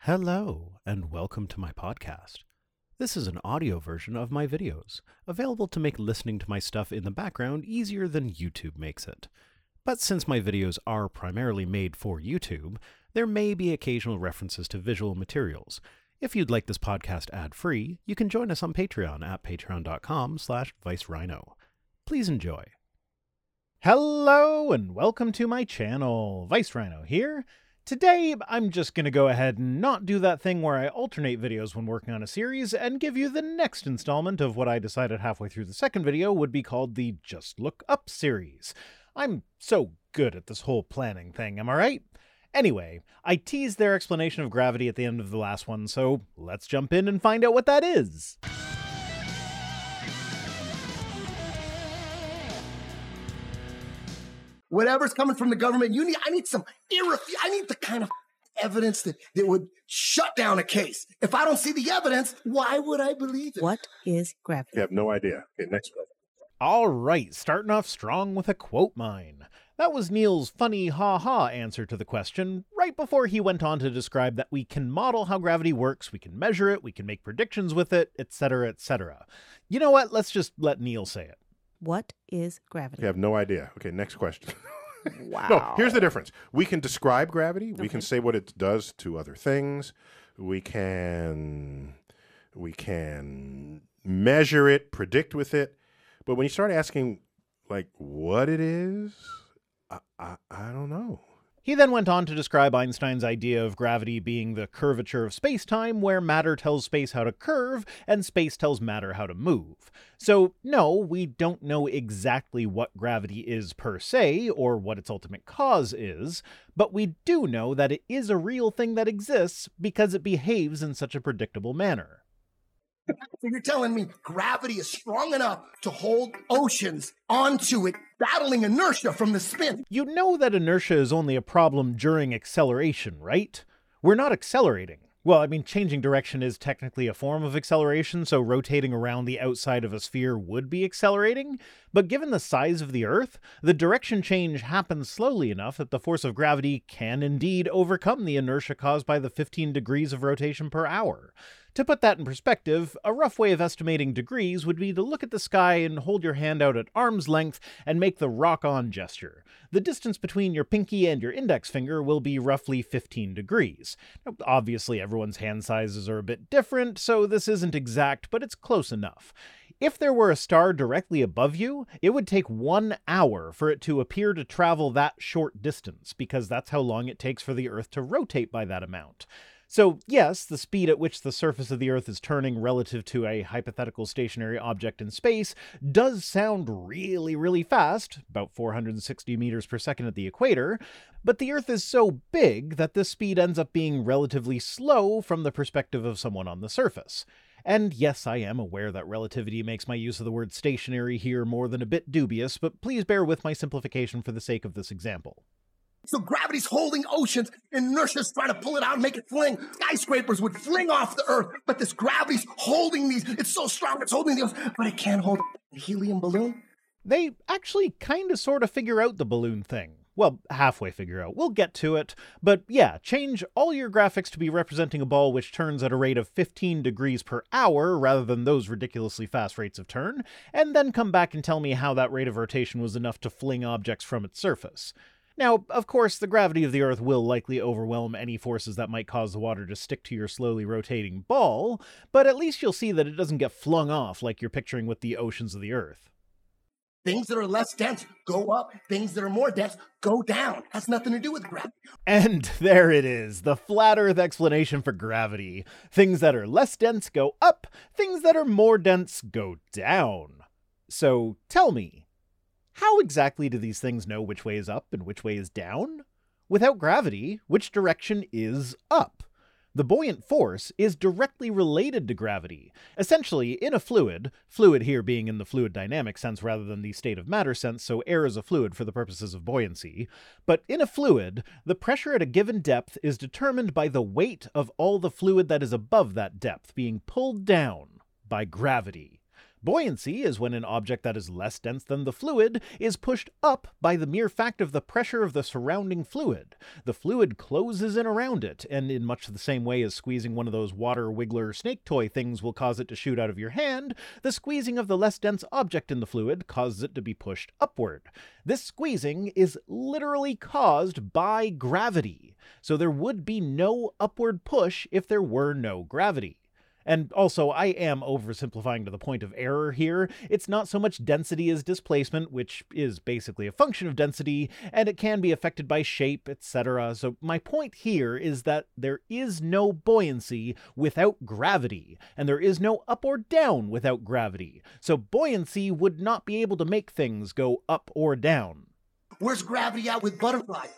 Hello, and welcome to my podcast. This is an audio version of my videos, available to make listening to my stuff in the background easier than YouTube makes it. But since my videos are primarily made for YouTube, there may be occasional references to visual materials. If you'd like this podcast ad-free, you can join us on Patreon at patreon.com/ViceRhino. Please enjoy. Hello, and welcome to my channel. ViceRhino here. Today, I'm just going to go ahead and not do that thing where I alternate videos when working on a series and give you the next installment of what I decided halfway through the second video would be called the Just Look Up series. I'm so good at this whole planning thing, am I right? Anyway, I teased their explanation of gravity at the end of the last one, so let's jump in and find out what that is. Whatever's coming from the government, I need the kind of evidence that would shut down a case. If I don't see the evidence, why would I believe it? What is gravity? You have no idea. Okay, next question. All right, starting off strong with a quote mine. That was Neil's funny ha-ha answer to the question, right before he went on to describe that we can model how gravity works, we can measure it, we can make predictions with it, etc., etc. You know what? Let's just let Neil say it. What is gravity? You have no idea. Okay, next question. Wow. No, here's the difference. We can describe gravity. We Okay. can say what it does to other things. We can measure it, predict with it. But when you start asking, like, what it is, I don't know. He then went on to describe Einstein's idea of gravity being the curvature of space-time, where matter tells space how to curve, and space tells matter how to move. So, no, we don't know exactly what gravity is per se, or what its ultimate cause is, but we do know that it is a real thing that exists because it behaves in such a predictable manner. So you're telling me gravity is strong enough to hold oceans onto it, battling inertia from the spin? You know that inertia is only a problem during acceleration, right? We're not accelerating. Well, I mean, changing direction is technically a form of acceleration, so rotating around the outside of a sphere would be accelerating, but given the size of the Earth, the direction change happens slowly enough that the force of gravity can indeed overcome the inertia caused by the 15 degrees of rotation per hour. To put that in perspective, a rough way of estimating degrees would be to look at the sky and hold your hand out at arm's length and make the rock-on gesture. The distance between your pinky and your index finger will be roughly 15 degrees. Now, obviously, everyone's hand sizes are a bit different, so this isn't exact, but it's close enough. If there were a star directly above you, it would take 1 hour for it to appear to travel that short distance, because that's how long it takes for the Earth to rotate by that amount. So yes, the speed at which the surface of the Earth is turning relative to a hypothetical stationary object in space does sound really, really fast, about 460 meters per second at the equator, but the Earth is so big that this speed ends up being relatively slow from the perspective of someone on the surface. And yes, I am aware that relativity makes my use of the word stationary here more than a bit dubious, but please bear with my simplification for the sake of this example. So gravity's holding oceans, and inertia's trying to pull it out and make it fling. Skyscrapers would fling off the Earth, but this gravity's holding these. It's so strong, it's holding the ocean, but it can't hold a helium balloon. They actually kind of sort of figure out the balloon thing. Well, halfway figure out. We'll get to it. But yeah, change all your graphics to be representing a ball which turns at a rate of 15 degrees per hour rather than those ridiculously fast rates of turn, and then come back and tell me how that rate of rotation was enough to fling objects from its surface. Now, of course, the gravity of the Earth will likely overwhelm any forces that might cause the water to stick to your slowly rotating ball, but at least you'll see that it doesn't get flung off like you're picturing with the oceans of the Earth. Things that are less dense go up. Things that are more dense go down. Has nothing to do with gravity. And there it is, the flat Earth explanation for gravity. Things that are less dense go up, things that are more dense go down. So tell me, how exactly do these things know which way is up and which way is down? Without gravity, which direction is up? The buoyant force is directly related to gravity. Essentially, in a fluid here being in the fluid dynamic sense rather than the state of matter sense, so air is a fluid for the purposes of buoyancy, but in a fluid, the pressure at a given depth is determined by the weight of all the fluid that is above that depth being pulled down by gravity. Buoyancy is when an object that is less dense than the fluid is pushed up by the mere fact of the pressure of the surrounding fluid. The fluid closes in around it, and in much the same way as squeezing one of those water wiggler snake toy things will cause it to shoot out of your hand, the squeezing of the less dense object in the fluid causes it to be pushed upward. This squeezing is literally caused by gravity, so there would be no upward push if there were no gravity. And also, I am oversimplifying to the point of error here. It's not so much density as displacement, which is basically a function of density, and it can be affected by shape, etc. So my point here is that there is no buoyancy without gravity, and there is no up or down without gravity. So buoyancy would not be able to make things go up or down. Where's gravity at with butterflies?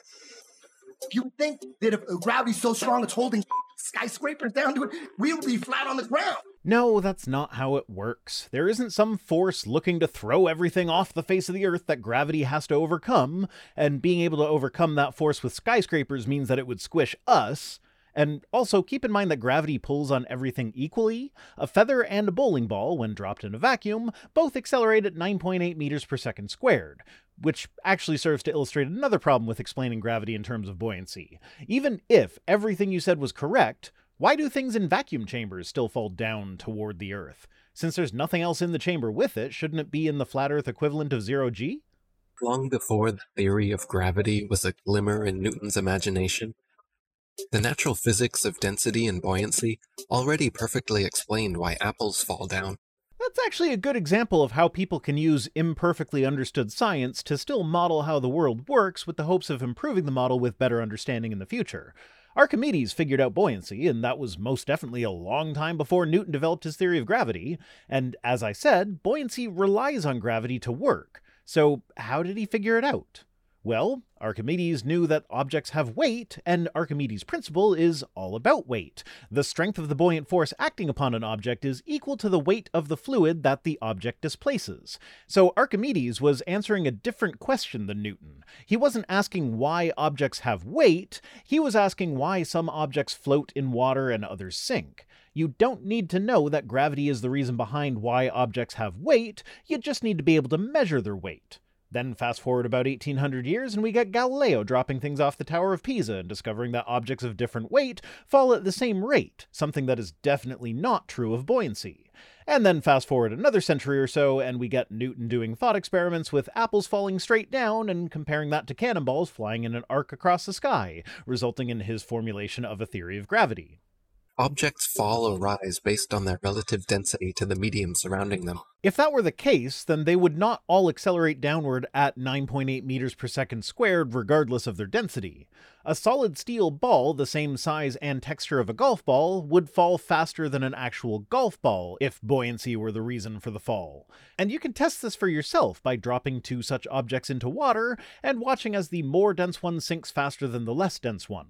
You think that if gravity's so strong it's holding skyscrapers down to it, we would be flat on the ground. No, that's not how it works. There isn't some force looking to throw everything off the face of the Earth that gravity has to overcome, and being able to overcome that force with skyscrapers means that it would squish us. And also, keep in mind that gravity pulls on everything equally. A feather and a bowling ball, when dropped in a vacuum, both accelerate at 9.8 meters per second squared, which actually serves to illustrate another problem with explaining gravity in terms of buoyancy. Even if everything you said was correct, why do things in vacuum chambers still fall down toward the Earth? Since there's nothing else in the chamber with it, shouldn't it be in the flat Earth equivalent of 0 g? Long before the theory of gravity was a glimmer in Newton's imagination, the natural physics of density and buoyancy already perfectly explained why apples fall down. That's actually a good example of how people can use imperfectly understood science to still model how the world works with the hopes of improving the model with better understanding in the future. Archimedes figured out buoyancy, and that was most definitely a long time before Newton developed his theory of gravity, and as I said, buoyancy relies on gravity to work. So how did he figure it out? Well, Archimedes knew that objects have weight, and Archimedes' principle is all about weight. The strength of the buoyant force acting upon an object is equal to the weight of the fluid that the object displaces. So Archimedes was answering a different question than Newton. He wasn't asking why objects have weight, he was asking why some objects float in water and others sink. You don't need to know that gravity is the reason behind why objects have weight, you just need to be able to measure their weight. Then fast forward about 1800 years and we get Galileo dropping things off the Tower of Pisa and discovering that objects of different weight fall at the same rate, something that is definitely not true of buoyancy. And then fast forward another century or so and we get Newton doing thought experiments with apples falling straight down and comparing that to cannonballs flying in an arc across the sky, resulting in his formulation of a theory of gravity. Objects fall or rise based on their relative density to the medium surrounding them. If that were the case, then they would not all accelerate downward at 9.8 meters per second squared regardless of their density. A solid steel ball the same size and texture of a golf ball would fall faster than an actual golf ball if buoyancy were the reason for the fall. And you can test this for yourself by dropping two such objects into water and watching as the more dense one sinks faster than the less dense one.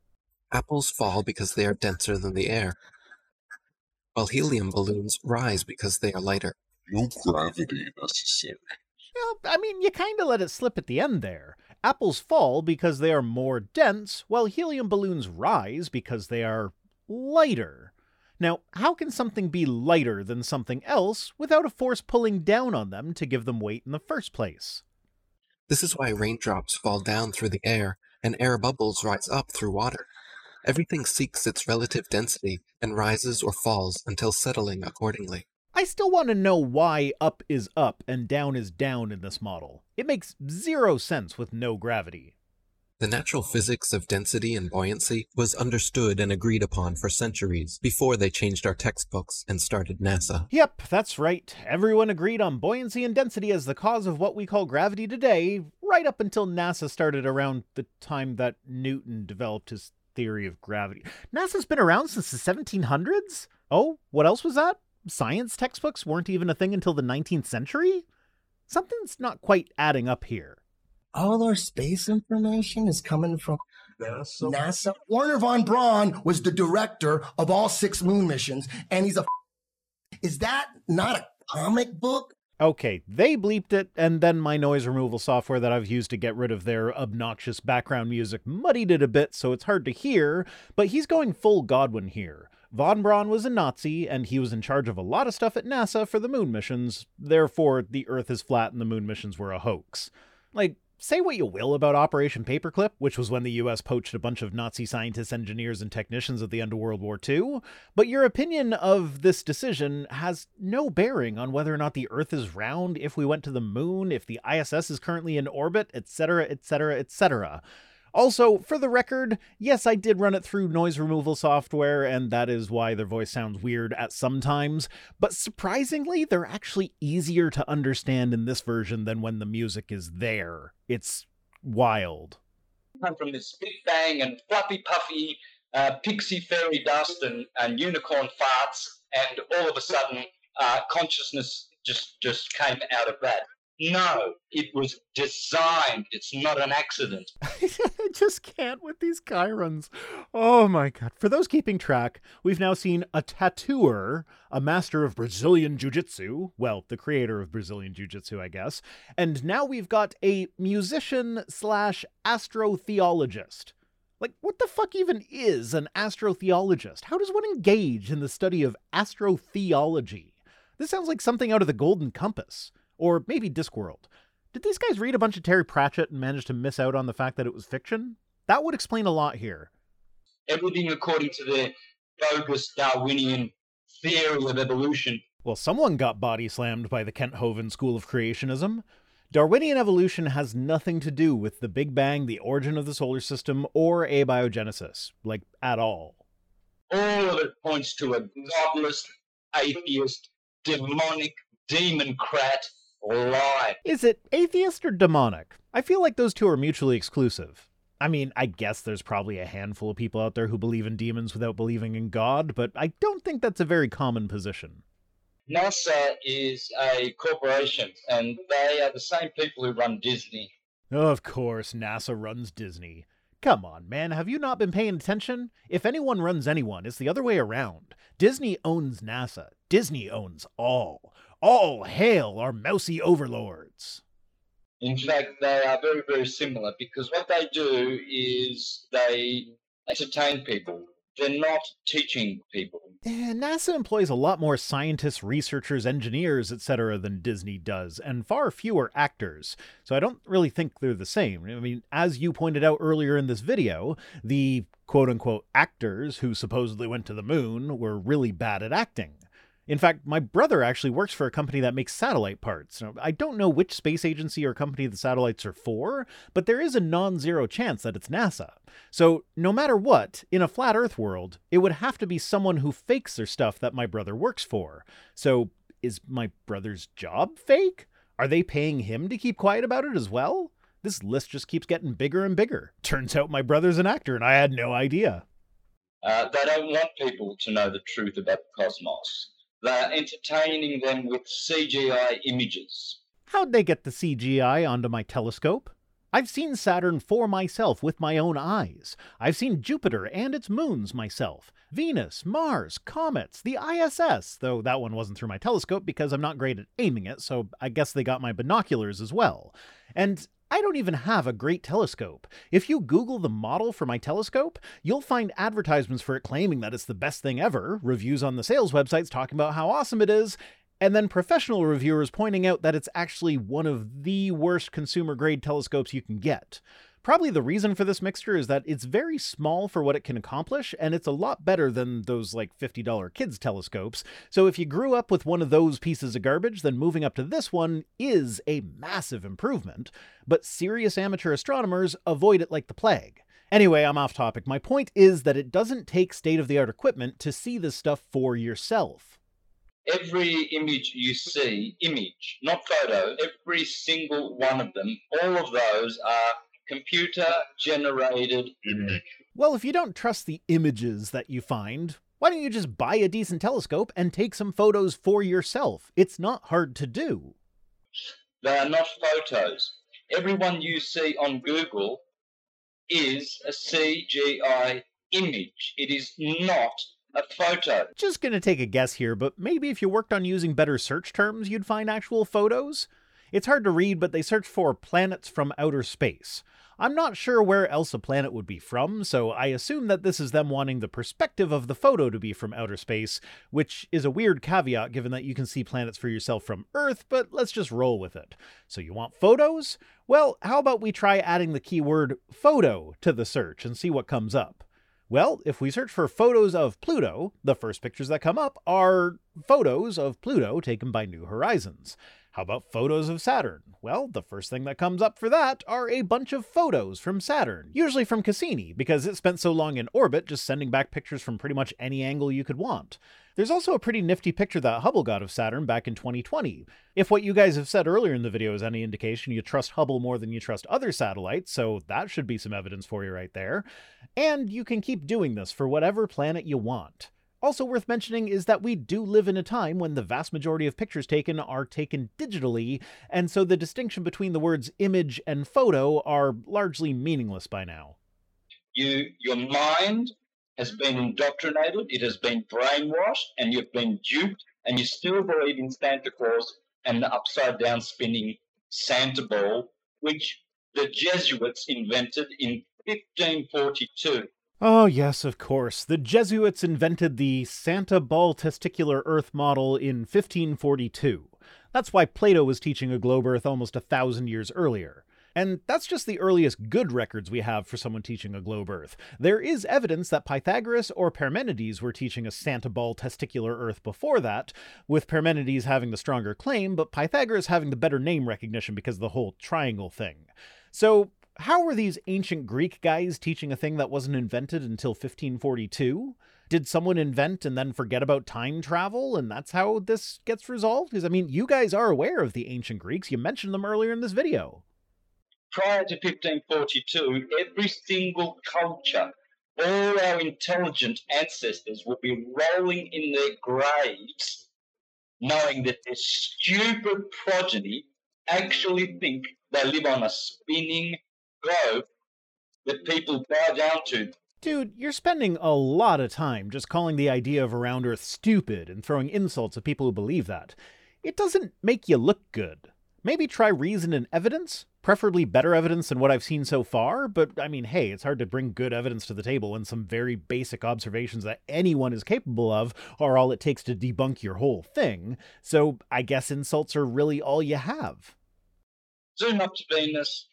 Apples fall because they are denser than the air, while helium balloons rise because they are lighter. No gravity necessary. Well, I mean, you kinda let it slip at the end there. Apples fall because they are more dense, while helium balloons rise because they are lighter. Now, how can something be lighter than something else without a force pulling down on them to give them weight in the first place? This is why raindrops fall down through the air and air bubbles rise up through water. Everything seeks its relative density and rises or falls until settling accordingly. I still want to know why up is up and down is down in this model. It makes zero sense with no gravity. The natural physics of density and buoyancy was understood and agreed upon for centuries before they changed our textbooks and started NASA. Yep, that's right. Everyone agreed on buoyancy and density as the cause of what we call gravity today, right up until NASA started around the time that Newton developed his theory of gravity. NASA's been around since the 1700s? Oh, what else was that? Science textbooks weren't even a thing until the 19th century? Something's not quite adding up here. All our space information is coming from NASA. Werner von Braun was the director of all 6 moon missions, and he's a... Is that not a comic book? Okay, they bleeped it, and then my noise removal software that I've used to get rid of their obnoxious background music muddied it a bit so it's hard to hear, but he's going full Godwin here. Von Braun was a Nazi, and he was in charge of a lot of stuff at NASA for the moon missions, therefore the Earth is flat and the moon missions were a hoax. Like, say what you will about Operation Paperclip, which was when the US poached a bunch of Nazi scientists, engineers, and technicians at the end of World War II, but your opinion of this decision has no bearing on whether or not the Earth is round, if we went to the moon, if the ISS is currently in orbit, etc., etc., etc. Also, for the record, yes, I did run it through noise removal software, and that is why their voice sounds weird at some times, but surprisingly, they're actually easier to understand in this version than when the music is there. It's wild. Come from this big bang and fluffy puffy pixie fairy dust and unicorn farts, and all of a sudden consciousness just came out of that. No, it was designed. It's not an accident. I just can't with these Chirons. Oh my god. For those keeping track, we've now seen a tattooer, a master of Brazilian Jiu-Jitsu, well, the creator of Brazilian Jiu-Jitsu, I guess, and now we've got a musician/astrotheologist. Like, what the fuck even is an astrotheologist? How does one engage in the study of astrotheology? This sounds like something out of the Golden Compass. Or maybe Discworld. Did these guys read a bunch of Terry Pratchett and manage to miss out on the fact that it was fiction? That would explain a lot here. Everything according to their bogus Darwinian theory of evolution. Well, someone got body slammed by the Kent Hovind School of Creationism. Darwinian evolution has nothing to do with the Big Bang, the origin of the solar system, or abiogenesis. Like, at all. All of it points to a godless, atheist, demonic, demon-crat lie. Is it atheist or demonic? I feel like those two are mutually exclusive. I mean, I guess there's probably a handful of people out there who believe in demons without believing in God, but I don't think that's a very common position. NASA is a corporation, and they are the same people who run Disney. Of course, NASA runs Disney. Come on, man, have you not been paying attention? If anyone runs anyone, it's the other way around. Disney owns NASA. Disney owns all. All hail our mousy overlords. In fact, they are very, very similar because what they do is they entertain people. They're not teaching people. NASA employs a lot more scientists, researchers, engineers, etc. than Disney does, and far fewer actors. So I don't really think they're the same. I mean, as you pointed out earlier in this video, the quote-unquote actors who supposedly went to the moon were really bad at acting. In fact, my brother actually works for a company that makes satellite parts. Now, I don't know which space agency or company the satellites are for, but there is a non-zero chance that it's NASA. So no matter what, in a flat Earth world, it would have to be someone who fakes their stuff that my brother works for. So is my brother's job fake? Are they paying him to keep quiet about it as well? This list just keeps getting bigger and bigger. Turns out my brother's an actor and I had no idea. They don't want people to know the truth about the cosmos. They're entertaining them with CGI images. How'd they get the CGI onto my telescope? I've seen Saturn for myself with my own eyes. I've seen Jupiter and its moons myself. Venus, Mars, comets, the ISS, though that one wasn't through my telescope because I'm not great at aiming it, so I guess they got my binoculars as well. And I don't even have a great telescope. If you Google the model for my telescope, you'll find advertisements for it claiming that it's the best thing ever, reviews on the sales websites talking about how awesome it is, and then professional reviewers pointing out that it's actually one of the worst consumer-grade telescopes you can get. Probably the reason for this mixture is that it's very small for what it can accomplish, and it's a lot better than those like $50 kids telescopes. So if you grew up with one of those pieces of garbage, then moving up to this one is a massive improvement. But serious amateur astronomers avoid it like the plague. Anyway, I'm off topic. My point is that it doesn't take state-of-the-art equipment to see this stuff for yourself. Every image you see, image, not photo, every single one of them, all of those are computer-generated image. Well, if you don't trust the images that you find, why don't you just buy a decent telescope and take some photos for yourself? It's not hard to do. They are not photos. Everyone you see on Google is a CGI image. It is not a photo. Just gonna take a guess here, but maybe if you worked on using better search terms, you'd find actual photos? It's hard to read, but they search for planets from outer space. I'm not sure where else a planet would be from, so I assume that this is them wanting the perspective of the photo to be from outer space, which is a weird caveat given that you can see planets for yourself from Earth, but let's just roll with it. So you want photos? Well, how about we try adding the keyword photo to the search and see what comes up? Well, if we search for photos of Pluto, the first pictures that come up are photos of Pluto taken by New Horizons. How about photos of Saturn? Well, the first thing that comes up for that are a bunch of photos from Saturn, usually from Cassini, because it spent so long in orbit just sending back pictures from pretty much any angle you could want. There's also a pretty nifty picture that Hubble got of Saturn back in 2020. If what you guys have said earlier in the video is any indication, you trust Hubble more than you trust other satellites, so that should be some evidence for you right there. And you can keep doing this for whatever planet you want. Also worth mentioning is that we do live in a time when the vast majority of pictures taken are taken digitally, and so the distinction between the words image and photo are largely meaningless by now. Your mind has been indoctrinated, it has been brainwashed, and you've been duped, and you still believe in Santa Claus and the upside-down spinning Santa ball, which the Jesuits invented in 1542. Oh yes, of course. The Jesuits invented the Santa Ball testicular Earth model in 1542. That's why Plato was teaching a globe Earth almost 1,000 years earlier. And that's just the earliest good records we have for someone teaching a globe Earth. There is evidence that Pythagoras or Parmenides were teaching a Santa Ball testicular Earth before that, with Parmenides having the stronger claim, but Pythagoras having the better name recognition because of the whole triangle thing. So, how were these ancient Greek guys teaching a thing that wasn't invented until 1542? Did someone invent and then forget about time travel, and that's how this gets resolved? Because, I mean, you guys are aware of the ancient Greeks. You mentioned them earlier in this video. Prior to 1542, every single culture, all our intelligent ancestors would be rolling in their graves knowing that their stupid progeny actually think they live on a spinning globe that people bow down to. Dude, you're spending a lot of time just calling the idea of a round Earth stupid and throwing insults at people who believe that. It doesn't make you look good. Maybe try reason and evidence? Preferably better evidence than what I've seen so far, but I mean, hey, it's hard to bring good evidence to the table when some very basic observations that anyone is capable of are all it takes to debunk your whole thing, so I guess insults are really all you have. Zoom up to Venus,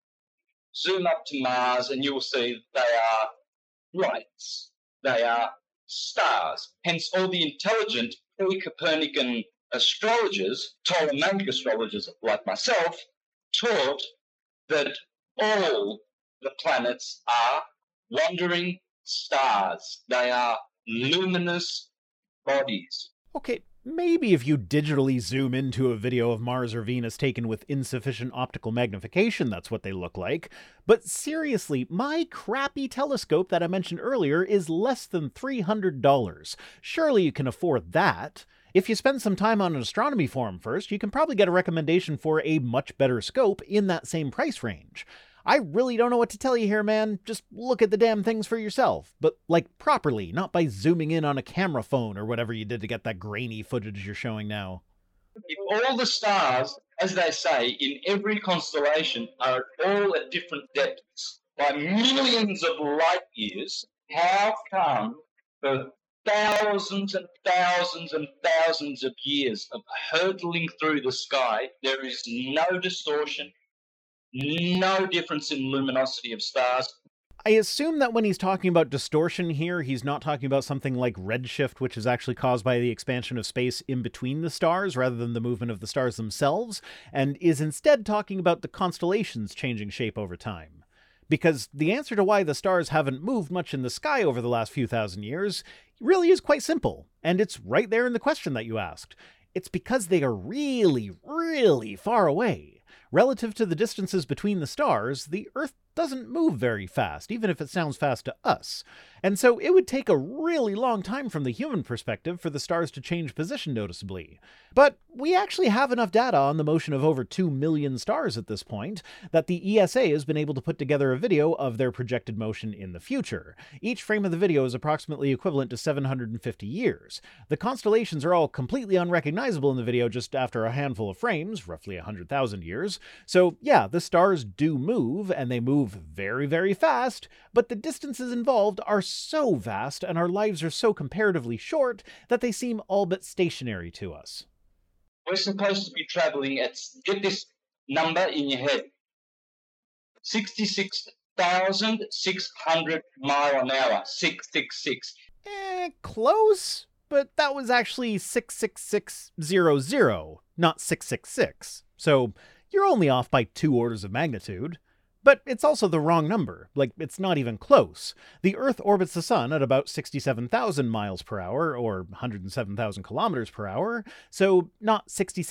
zoom up to Mars, and you'll see they are lights. They are stars. Hence, all the intelligent pre-Copernican astrologers, Ptolemaic astrologers like myself, taught that all the planets are wandering stars. They are luminous bodies. Okay, maybe if you digitally zoom into a video of Mars or Venus taken with insufficient optical magnification, that's what they look like. But seriously, my crappy telescope that I mentioned earlier is less than $300. Surely you can afford that. If you spend some time on an astronomy forum first, you can probably get a recommendation for a much better scope in that same price range. I really don't know what to tell you here, man. Just look at the damn things for yourself. But, like, properly, not by zooming in on a camera phone or whatever you did to get that grainy footage you're showing now. If all the stars, as they say, in every constellation are all at different depths by millions of light years, how come for thousands and thousands and thousands of years of hurtling through the sky, there is no distortion, no difference in luminosity of stars? I assume that when he's talking about distortion here, he's not talking about something like redshift, which is actually caused by the expansion of space in between the stars rather than the movement of the stars themselves, and is instead talking about the constellations changing shape over time. Because the answer to why the stars haven't moved much in the sky over the last few thousand years really is quite simple, and it's right there in the question that you asked. It's because they are really, really far away. Relative to the distances between the stars, the Earth doesn't move very fast, even if it sounds fast to us. And so it would take a really long time from the human perspective for the stars to change position noticeably. But we actually have enough data on the motion of over 2 million stars at this point that the ESA has been able to put together a video of their projected motion in the future. Each frame of the video is approximately equivalent to 750 years. The constellations are all completely unrecognizable in the video just after a handful of frames, roughly 100,000 years. So yeah, the stars do move, and they move move very, very fast, but the distances involved are so vast and our lives are so comparatively short that they seem all but stationary to us. We're supposed to be traveling at, get this number in your head, 66,600 mile an hour, 666. Close, but that was actually 66600, not 666. So you're only off by 2 orders of magnitude. But it's also the wrong number. Like, it's not even close. The Earth orbits the Sun at about 67,000 miles per hour, or 107,000 kilometers per hour, so not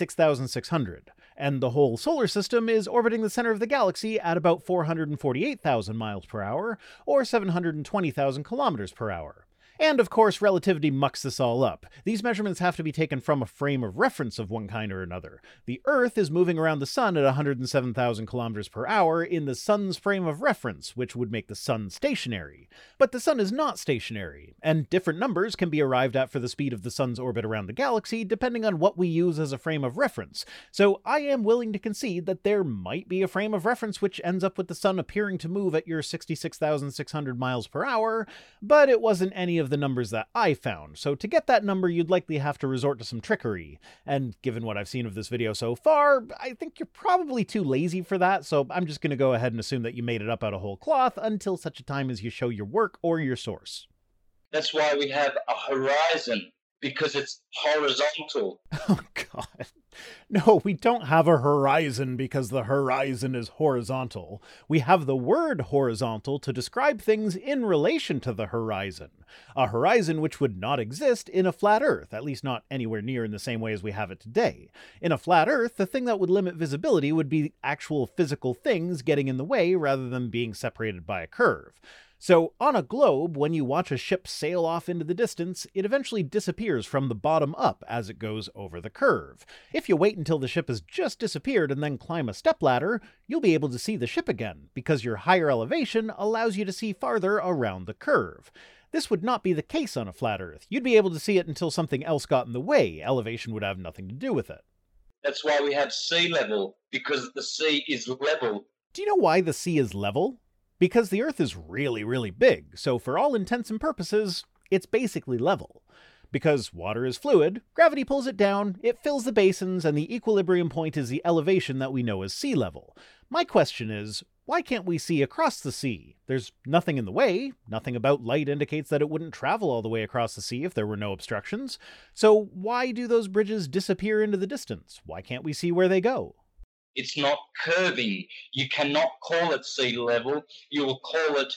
66,600. And the whole solar system is orbiting the center of the galaxy at about 448,000 miles per hour, or 720,000 kilometers per hour. And of course, relativity mucks this all up. These measurements have to be taken from a frame of reference of one kind or another. The Earth is moving around the Sun at 107,000 kilometers per hour in the Sun's frame of reference, which would make the Sun stationary. But the Sun is not stationary, and different numbers can be arrived at for the speed of the Sun's orbit around the galaxy depending on what we use as a frame of reference. So I am willing to concede that there might be a frame of reference which ends up with the Sun appearing to move at your 66,600 miles per hour, but it wasn't any of the numbers that I found, so to get that number you'd likely have to resort to some trickery, and given what I've seen of this video so far, I think you're probably too lazy for that, so I'm just going to go ahead and assume that you made it up out of whole cloth until such a time as you show your work or your source. That's why we have a horizon, because it's horizontal. Oh god. No, we don't have a horizon because the horizon is horizontal. We have the word horizontal to describe things in relation to the horizon. A horizon which would not exist in a flat Earth, at least not anywhere near in the same way as we have it today. In a flat Earth, the thing that would limit visibility would be actual physical things getting in the way rather than being separated by a curve. So, on a globe, when you watch a ship sail off into the distance, it eventually disappears from the bottom up as it goes over the curve. If you wait until the ship has just disappeared and then climb a stepladder, you'll be able to see the ship again, because your higher elevation allows you to see farther around the curve. This would not be the case on a flat Earth. You'd be able to see it until something else got in the way. Elevation would have nothing to do with it. That's why we have sea level, because the sea is level. Do you know why the sea is level? Because the Earth is really, really big, so for all intents and purposes, it's basically level. Because water is fluid, gravity pulls it down, it fills the basins, and the equilibrium point is the elevation that we know as sea level. My question is, why can't we see across the sea? There's nothing in the way, nothing about light indicates that it wouldn't travel all the way across the sea if there were no obstructions. So why do those bridges disappear into the distance? Why can't we see where they go? It's not curving. You cannot call it sea level. You will call it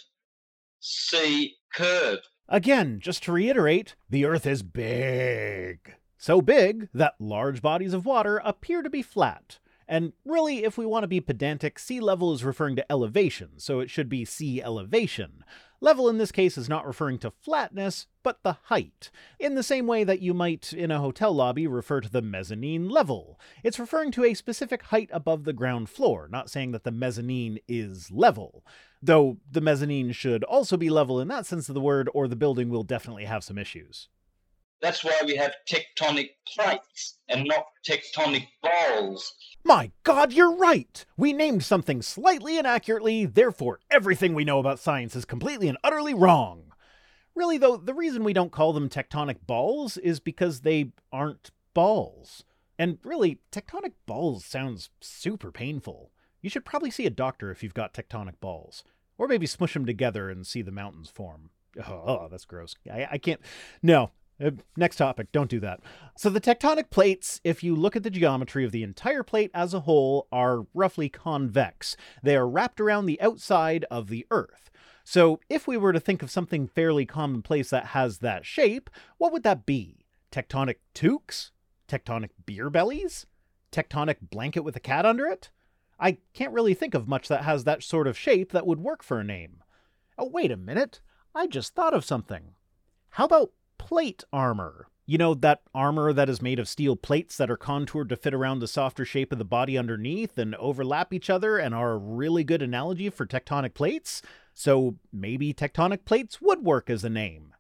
sea curve. Again, just to reiterate, the Earth is big. So big that large bodies of water appear to be flat. And really, if we want to be pedantic, sea level is referring to elevation, so it should be sea elevation. Level in this case is not referring to flatness, but the height. In the same way that you might, in a hotel lobby, refer to the mezzanine level. It's referring to a specific height above the ground floor, not saying that the mezzanine is level. Though the mezzanine should also be level in that sense of the word, or the building will definitely have some issues. That's why we have tectonic plates and not tectonic balls. My God, you're right! We named something slightly inaccurately, therefore everything we know about science is completely and utterly wrong. Really though, the reason we don't call them tectonic balls is because they aren't balls. And really, tectonic balls sounds super painful. You should probably see a doctor if you've got tectonic balls. Or maybe smush them together and see the mountains form. Oh, that's gross. I can't... No. Next topic, don't do that. So the tectonic plates, if you look at the geometry of the entire plate as a whole, are roughly convex. They are wrapped around the outside of the Earth. So if we were to think of something fairly commonplace that has that shape, what would that be? Tectonic toques? Tectonic beer bellies? Tectonic blanket with a cat under it? I can't really think of much that has that sort of shape that would work for a name. Oh, wait a minute. I just thought of something. How about plate armor? You know, that armor that is made of steel plates that are contoured to fit around the softer shape of the body underneath and overlap each other and are a really good analogy for tectonic plates? So maybe tectonic plates would work as a name.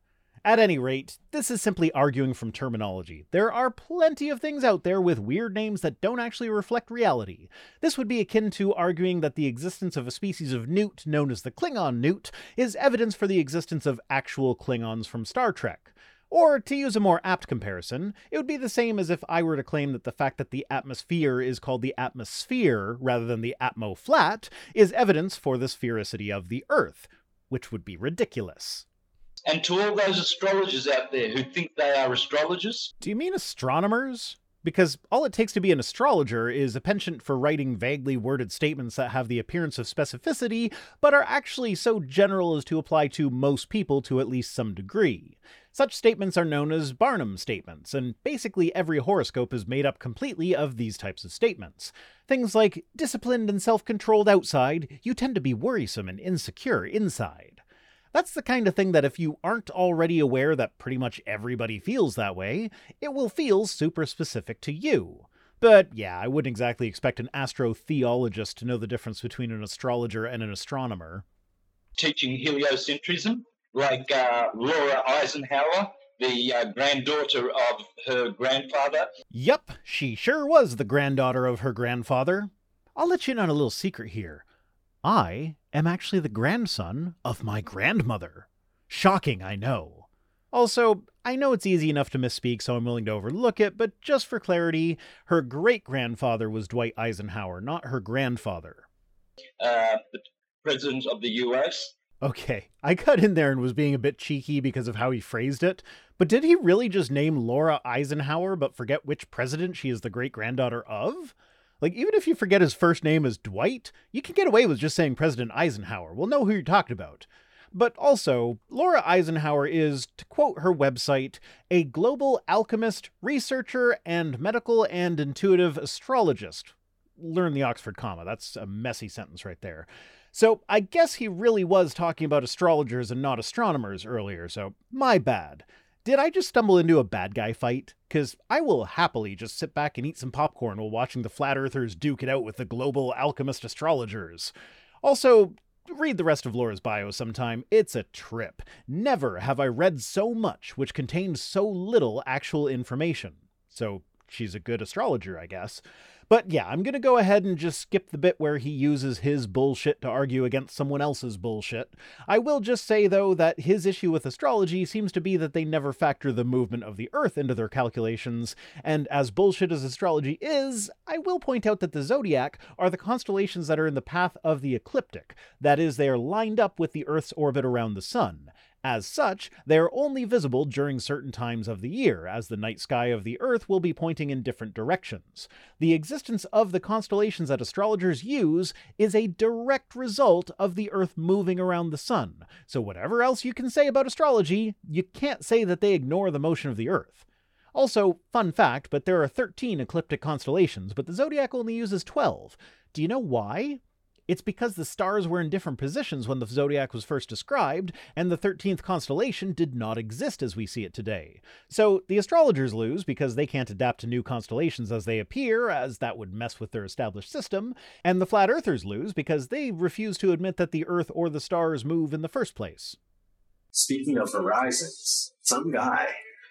At any rate, this is simply arguing from terminology. There are plenty of things out there with weird names that don't actually reflect reality. This would be akin to arguing that the existence of a species of newt known as the Klingon newt is evidence for the existence of actual Klingons from Star Trek. Or, to use a more apt comparison, it would be the same as if I were to claim that the fact that the atmosphere is called the atmosphere rather than the atmo-flat is evidence for the sphericity of the Earth, which would be ridiculous. And to all those astrologers out there who think they are astrologers, Do you mean astronomers? Because all it takes to be an astrologer is a penchant for writing vaguely worded statements that have the appearance of specificity, but are actually so general as to apply to most people to at least some degree. Such statements are known as Barnum statements, and basically every horoscope is made up completely of these types of statements. Things like, disciplined and self-controlled outside, you tend to be worrisome and insecure inside. That's the kind of thing that if you aren't already aware that pretty much everybody feels that way, it will feel super specific to you. But yeah, I wouldn't exactly expect an astrotheologist to know the difference between an astrologer and an astronomer. teaching heliocentrism, like Laura Eisenhower, the granddaughter of her grandfather. Yup, she sure was the granddaughter of her grandfather. I'll let you in on a little secret here. I am actually the grandson of my grandmother. Shocking, I know. Also, I know it's easy enough to misspeak, so I'm willing to overlook it, but just for clarity, her great-grandfather was Dwight Eisenhower, not her grandfather. The president of the US. Okay, I cut in there and was being a bit cheeky because of how he phrased it, but did he really just name Laura Eisenhower but forget which president she is the great-granddaughter of? Like, even if you forget his first name is Dwight, you can get away with just saying President Eisenhower. We'll know who you're talking about. But also, Laura Eisenhower is, to quote her website, a global alchemist, researcher, and medical and intuitive astrologist. Learn the Oxford comma. That's a messy sentence right there. So I guess he really was talking about astrologers and not astronomers earlier, so my bad. Did I just stumble into a bad guy fight? Because I will happily just sit back and eat some popcorn while watching the flat earthers duke it out with the global alchemist astrologers. Also, read the rest of Laura's bio sometime. It's a trip. Never have I read so much which contains so little actual information. So she's a good astrologer, I guess. But yeah, I'm going to go ahead and just skip the bit where he uses his bullshit to argue against someone else's bullshit. I will just say, though, that his issue with astrology seems to be that they never factor the movement of the Earth into their calculations, and as bullshit as astrology is, I will point out that the zodiac are the constellations that are in the path of the ecliptic. That is, they are lined up with the Earth's orbit around the sun. As such, they are only visible during certain times of the year, as the night sky of the Earth will be pointing in different directions. The existence of the constellations that astrologers use is a direct result of the Earth moving around the sun, so whatever else you can say about astrology, you can't say that they ignore the motion of the Earth. Also, fun fact, but there are 13 ecliptic constellations, but the zodiac only uses 12. Do you know why? It's because the stars were in different positions when the zodiac was first described, and the 13th constellation did not exist as we see it today. So the astrologers lose because they can't adapt to new constellations as they appear, as that would mess with their established system, and the flat earthers lose because they refuse to admit that the Earth or the stars move in the first place. Speaking of horizons, some guy,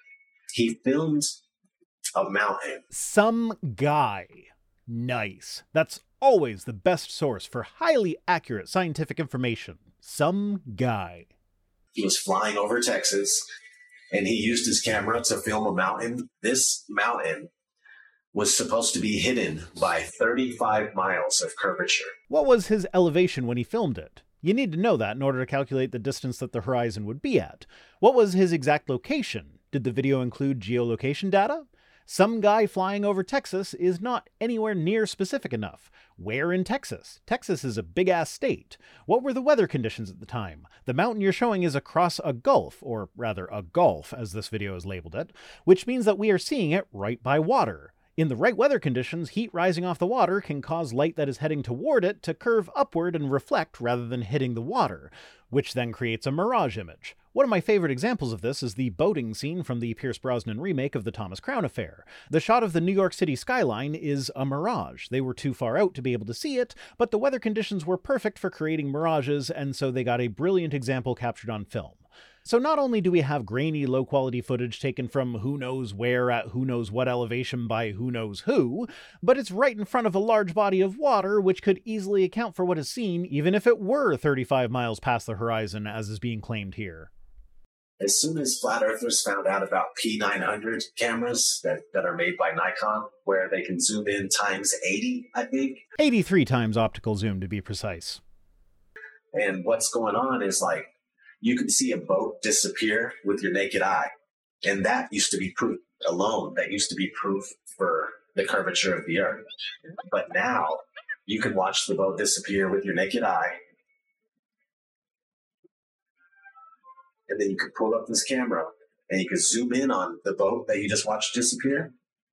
he filmed a mountain. Some guy. Nice. That's always the best source for highly accurate scientific information. Some guy. He was flying over Texas, and he used his camera to film a mountain. This mountain was supposed to be hidden by 35 miles of curvature. What was his elevation when he filmed it? You need to know that in order to calculate the distance that the horizon would be at. What was his exact location? Did the video include geolocation data? Some guy flying over Texas is not anywhere near specific enough. Where in Texas? Texas is a big-ass state. What were the weather conditions at the time? The mountain you're showing is across a gulf, or rather a gulf, as this video has labeled it, which means that we are seeing it right by water. In the right weather conditions, heat rising off the water can cause light that is heading toward it to curve upward and reflect rather than hitting the water, which then creates a mirage image. One of my favorite examples of this is the boating scene from the Pierce Brosnan remake of the Thomas Crown Affair. The shot of the New York City skyline is a mirage. They were too far out to be able to see it, but the weather conditions were perfect for creating mirages, and so they got a brilliant example captured on film. So not only do we have grainy, low-quality footage taken from who knows where at who knows what elevation by who knows who, but it's right in front of a large body of water which could easily account for what is seen even if it were 35 miles past the horizon, as is being claimed here. As soon as flat earthers found out about P900 cameras that are made by Nikon, where they can zoom in times 80, I think. 83 times optical zoom, to be precise. And what's going on is, like, you can see a boat disappear with your naked eye. And that used to be proof alone. That used to be proof for the curvature of the earth. But now you can watch the boat disappear with your naked eye. And then you could pull up this camera and you could zoom in on the boat that you just watched disappear.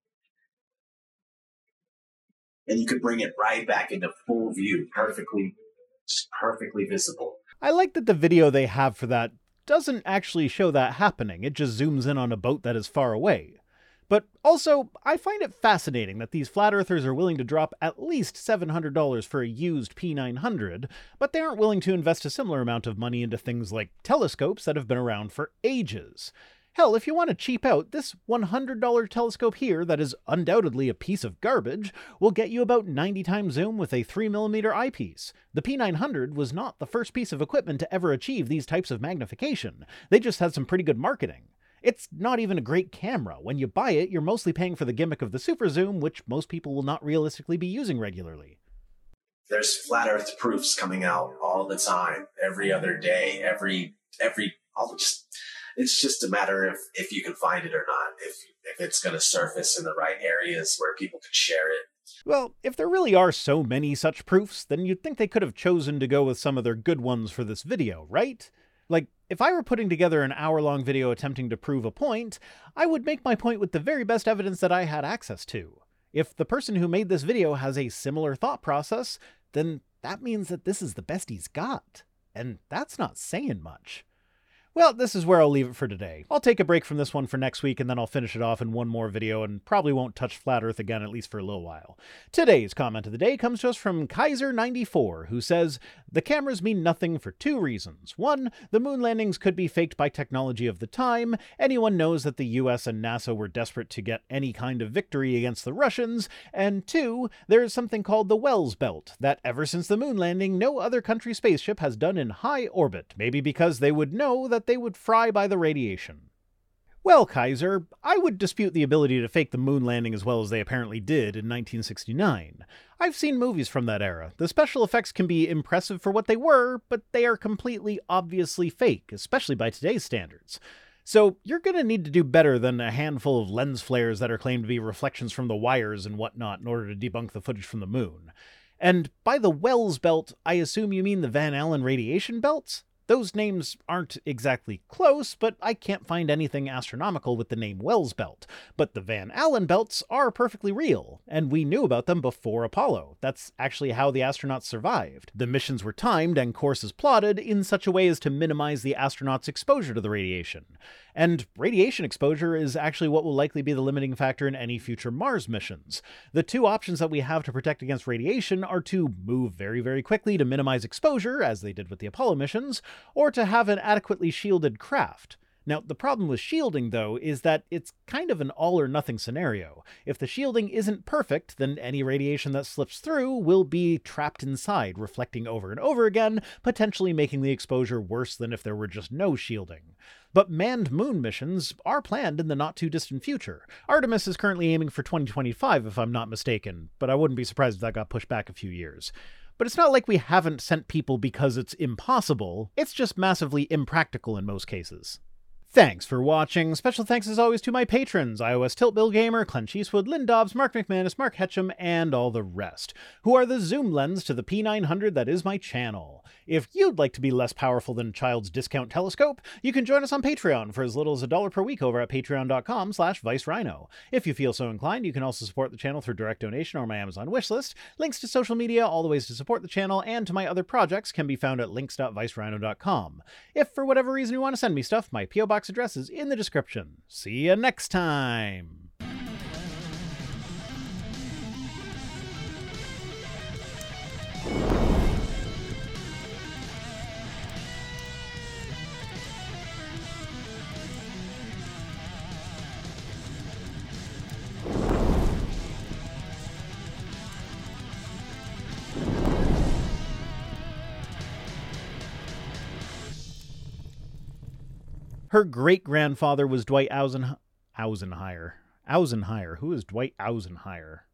And you could bring it right back into full view, perfectly visible. I like that the video they have for that doesn't actually show that happening. It just zooms in on a boat that is far away. But also, I find it fascinating that these flat earthers are willing to drop at least $700 for a used P900, but they aren't willing to invest a similar amount of money into things like telescopes that have been around for ages. Hell, if you want to cheap out, this $100 telescope here that is undoubtedly a piece of garbage will get you about 90 times zoom with a 3mm eyepiece. The P900 was not the first piece of equipment to ever achieve these types of magnification. They just had some pretty good marketing. It's not even a great camera. When you buy it, you're mostly paying for the gimmick of the super zoom, which most people will not realistically be using regularly. There's flat earth proofs coming out all the time, every other day, it's just a matter of if you can find it or not, if it's going to surface in the right areas where people can share it. Well, if there really are so many such proofs, then you'd think they could have chosen to go with some of their good ones for this video, right? Like, if I were putting together an hour-long video attempting to prove a point, I would make my point with the very best evidence that I had access to. If the person who made this video has a similar thought process, then that means that this is the best he's got. And that's not saying much. Well, this is where I'll leave it for today. I'll take a break from this one for next week, and then I'll finish it off in one more video, and probably won't touch Flat Earth again, at least for a little while. Today's comment of the day comes to us from Kaiser94, who says, "The cameras mean nothing for two reasons. One, the moon landings could be faked by technology of the time. Anyone knows that the US and NASA were desperate to get any kind of victory against the Russians. And two, there is something called the Wells Belt, that ever since the moon landing, no other country's spaceship has done in high orbit, maybe because they would know that they would fry by the radiation." Well, Kaiser, I would dispute the ability to fake the moon landing as well as they apparently did in 1969. I've seen movies from that era. The special effects can be impressive for what they were, but they are completely obviously fake, especially by today's standards. So you're going to need to do better than a handful of lens flares that are claimed to be reflections from the wires and whatnot in order to debunk the footage from the moon. And by the Wells Belt, I assume you mean the Van Allen radiation belts? Those names aren't exactly close, but I can't find anything astronomical with the name Wells Belt. But the Van Allen belts are perfectly real, and we knew about them before Apollo. That's actually how the astronauts survived. The missions were timed and courses plotted in such a way as to minimize the astronauts' exposure to the radiation. And radiation exposure is actually what will likely be the limiting factor in any future Mars missions. The two options that we have to protect against radiation are to move very, very quickly to minimize exposure, as they did with the Apollo missions, or to have an adequately shielded craft. Now, the problem with shielding, though, is that it's kind of an all-or-nothing scenario. If the shielding isn't perfect, then any radiation that slips through will be trapped inside, reflecting over and over again, potentially making the exposure worse than if there were just no shielding. But manned moon missions are planned in the not-too-distant future. Artemis is currently aiming for 2025, if I'm not mistaken, but I wouldn't be surprised if that got pushed back a few years. But it's not like we haven't sent people because it's impossible, it's just massively impractical in most cases. Thanks for watching. Special thanks as always to my patrons, iOS Tilt Bill Gamer, Clench Eastwood, Lynn Dobbs, Mark McManus, Mark Hetcham, and all the rest, who are the zoom lens to the P900 that is my channel. If you'd like to be less powerful than a child's discount telescope, you can join us on Patreon for as little as $1 per week over at patreon.com/ViceRhino. If you feel so inclined, you can also support the channel through direct donation or my Amazon wishlist. Links to social media, all the ways to support the channel, and to my other projects can be found at links.vicerhino.com. If for whatever reason you want to send me stuff, my P.O. Box address is in the description. See you next time! Her great-grandfather was Dwight Eisenhower. Who is Dwight Eisenhower?